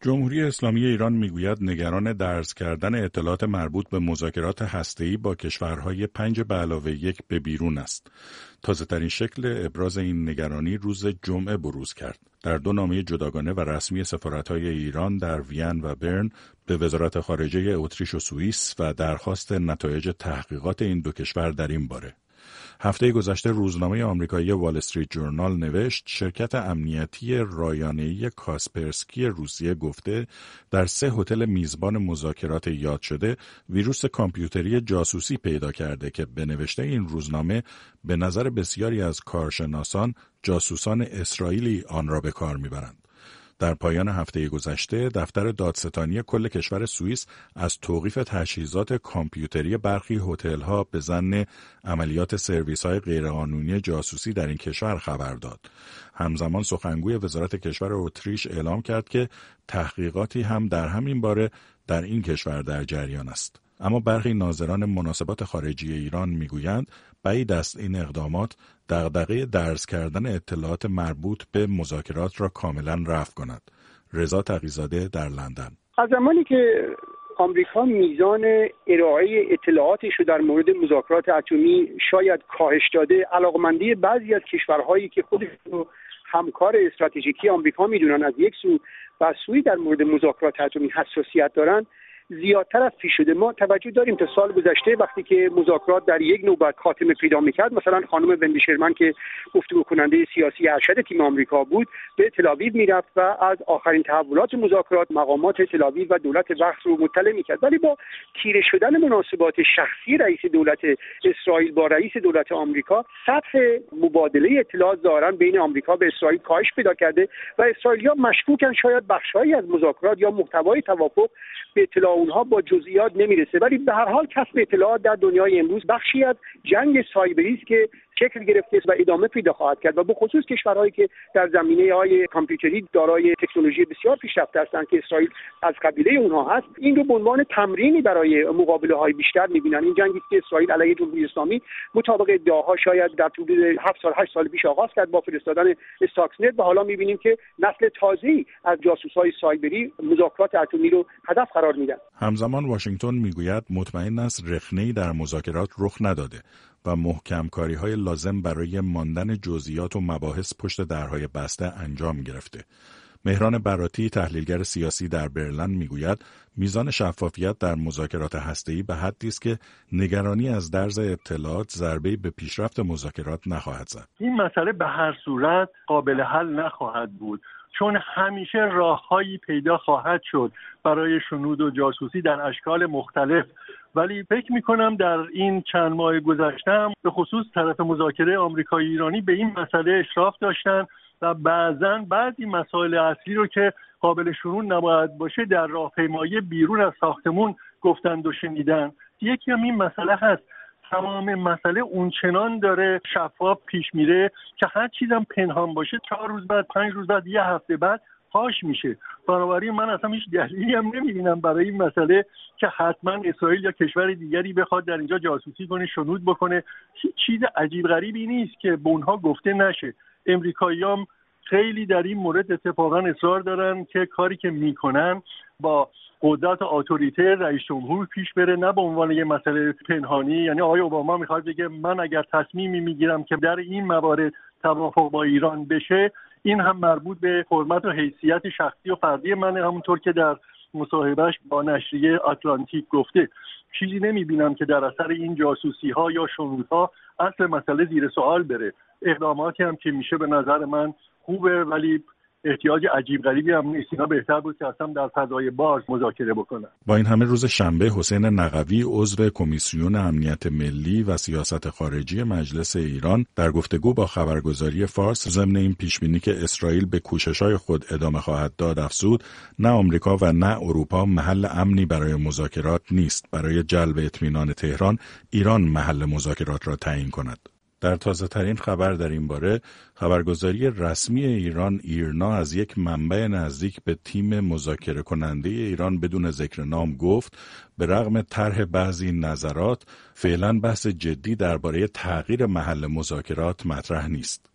جمهوری اسلامی ایران میگوید نگران درز کردن اطلاعات مربوط به مذاکرات هسته‌ای با کشورهای 5+1 به بیرون است. تازه‌ترین شکل ابراز این نگرانی روز جمعه بروز کرد. در 2 نامه جداگانه و رسمی سفارت‌های ایران در وین و برن به وزارت خارجه اتریش و سوئیس و درخواست نتایج تحقیقات این 2 کشور در این باره. هفته گذشته روزنامه آمریکایی وال استریت جورنال نوشت شرکت امنیتی رایانه‌ای کاسپرسکی روسیه گفته در 3 هتل میزبان مذاکرات یاد شده ویروس کامپیوتری جاسوسی پیدا کرده که به نوشته این روزنامه به نظر بسیاری از کارشناسان جاسوسان اسرائیلی آن را به کار می‌برند. در پایان هفته گذشته دفتر دادستانی کل کشور سوئیس از توقیف تجهیزات کامپیوتری برخی هتل‌ها به ظن عملیات سرویس‌های غیرقانونی جاسوسی در این کشور خبر داد. همزمان سخنگوی وزارت کشور اتریش اعلام کرد که تحقیقاتی هم در همین باره در این کشور در جریان است. اما برخی ناظران مناسبات خارجی ایران میگویند بعید است این اقدامات دغدغه درز کردن اطلاعات مربوط به مذاکرات را کاملا رفع کند. رضا تقی‌زاده در لندن. از زمانی که آمریکا میزان ارائه اطلاعاتش رو در مورد مذاکرات اتمی شاید کاهش داده، علاقمندی بعضی از کشورهایی که خودشون رو همکار استراتژیکی آمریکا میدونن از یک سو و از سوی در مورد مذاکرات اتمی حساسیت دارن زیادتر از پیش شده. ما توجه داریم تا سال گذشته وقتی که مذاکرات در یک نوبت خاتمه پیدا می‌کرد، مثلا خانم وندی شرمن که گفتگو کننده سیاسی ارشد تیم آمریکا بود به تل‌آویو میرفت و از آخرین تحولات مذاکرات مقامات تل‌آویو و دولت وقت رو مطلع می‌کرد. ولی با تیره شدن مناسبات شخصی رئیس دولت اسرائیل با رئیس دولت آمریکا، سطح مبادله اطلاعات ظاهراً بین آمریکا و اسرائیل کاهش پیدا کرده و اسرائیلی‌ها مشکوکن شاید بخش‌هایی از مذاکرات یا محتوای توافق به اطلاع اونها با جزئیات نمیرسه. ولی به هر حال کسب اطلاعات در دنیای امروز بخشی از جنگ سایبری است که شکل گرفته و ادامه پیدا خواهد کرد و به خصوص کشورهایی که در زمینه‌های کامپیوتری دارای تکنولوژی بسیار پیشرفته هستند که اسرائیل از قبیله اونها هست، این رو به عنوان تمرینی برای مقابله‌های بیشتر می‌بینن. این جنگی که اسرائیل علیه جمهوری اسلامی مطابق ادعاها شاید در حدود 8 سال پیش آغاز کرد با فرستادن استاکسنت و حالا می‌بینیم که نسل تازه‌ای از جاسوس‌های سایبری مذاکرات اتمی رو هدف قرار میدن. همزمان واشنگتن میگوید مطمئن است رخنه‌ای در مذاکرات رخ نداده و محکم کاری‌های لازم برای ماندن جزئیات و مباحث پشت درهای بسته انجام گرفته. مهران براتی تحلیلگر سیاسی در برلین میگوید میزان شفافیت در مذاکرات هسته‌ای به حدی است که نگرانی از درز اطلاعات ضربه‌ای به پیشرفت مذاکرات نخواهد زد. این مسئله به هر صورت قابل حل نخواهد بود، چون همیشه راههایی پیدا خواهد شد برای شنود و جاسوسی در اشکال مختلف. ولی فکر می‌کنم در این چند ماه گذشته به خصوص طرف مذاکره آمریکایی ایرانی به این مسئله اشراف داشتن و بعضاً بعضی مسائل اصلی رو که قابل شروع نباید باشه در راهپیمایی بیرون از ساختمون گفتند و شنیدن. یکی هم این مسئله هست، تمام مسئله اونچنان داره شفاف پیش میره که هر چیزم پنهان باشه 4 روز بعد، 5 روز بعد، 1 هفته بعد فاش میشه. بنابراین من اصلا هیچ دلیلی هم نمیبینم برای این مسئله که حتما اسرائیل یا کشور دیگری بخواد در اینجا جاسوسی کنه، شنود بکنه. هیچ چیز عجیب غریبی نیست که به اونها گفته نشه. امریکایی‌ها خیلی در این مورد اتفاقا اصرار دارن که کاری که میکنن با قدرت و اتوریته رئیس جمهور پیش بره، نه به عنوان یه مسئله پنهانی. یعنی آقای اوباما میخواد بگه من اگر تصمیمی میگیرم که در این موارد توافق با ایران بشه، این هم مربوط به حرمت و حیثیت شخصی و فردی من، همونطور که در مصاحبهش با نشریه آتلانتیک گفته. چیزی نمیبینم که در اثر این جاسوسی ها یا شنودها اصل مسئله زیر سوال بره. اقداماتی هم که میشه به نظر من خوبه، ولی احتیاج عجیب غریبی هم نیست. اینا بهتر بود که اصلا در فضای باز مذاکره بکنن. با این همه روز شنبه حسین نقوی عضو کمیسیون امنیت ملی و سیاست خارجی مجلس ایران در گفتگو با خبرگزاری فارس ضمن این پیشبینی که اسرائیل به کوشش‌های خود ادامه خواهد داد افزود نه آمریکا و نه اروپا محل امنی برای مذاکرات نیست. برای جلب اطمینان تهران ایران محل مذاکرات را تعیین کند. در تازه‌ترین خبر در این باره، خبرگزاری رسمی ایران ایرنا از یک منبع نزدیک به تیم مذاکره کننده ایران بدون ذکر نام گفت به رغم طرح بعضی نظرات فعلا بحث جدی درباره تغییر محل مذاکرات مطرح نیست.